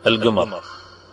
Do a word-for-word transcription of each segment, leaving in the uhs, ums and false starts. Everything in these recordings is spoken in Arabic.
القمر.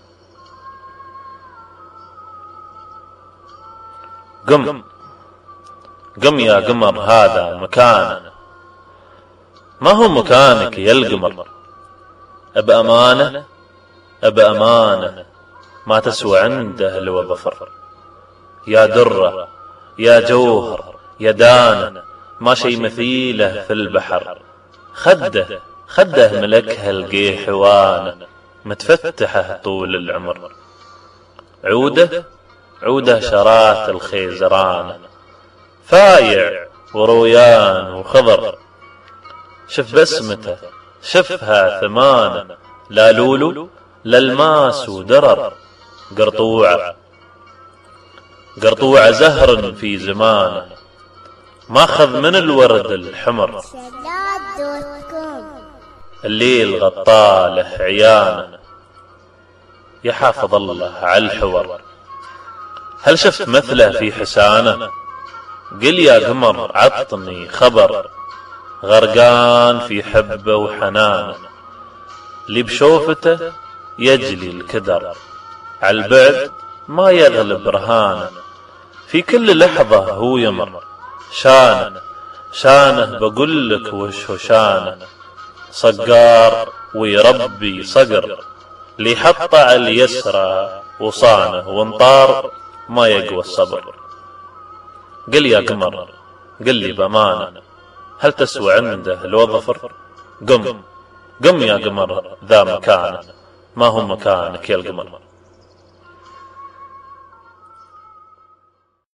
قم قم يا قمر، هذا مكاننا. ما هو مكانك يا القمر؟ بأمانة بأمانة ما تسوى عنده لو ظفر. يا درة يا جوهر يا دانة، ما شي مثيله في البحر. خده خده ملكها القيه حوانه، متفتحه طول العمر. عوده عوده شرات الخيزرانه، فايع ورويان وخضر. شف بسمته شفها ثمانه، لا لولو للماس ودرر. قرطوعه قرطوعه زهر في زمانه، ماخذ من الورد الحمر. الليل غطاله عيانه، يا حافظ الله على الحور. هل شفت مثله في حسانه؟ قل يا قمر عطني خبر. غرقان في حبه وحنانه، اللي بشوفته يجلي الكدر. عالبعد ما يغلب رهانه، في كل لحظة هو يمر. شانه شانه بقولك وش هو شانه، صقار ويربي صقر. اللي حط على اليسرى وصانه، وانطار ما يقوى الصبر. قل يا قمر قل لي بأمانة، هل تسوى عنده لو ظفر؟ قم قم يا قمر، ذا مكانه. ما هو مكانك يا القمر؟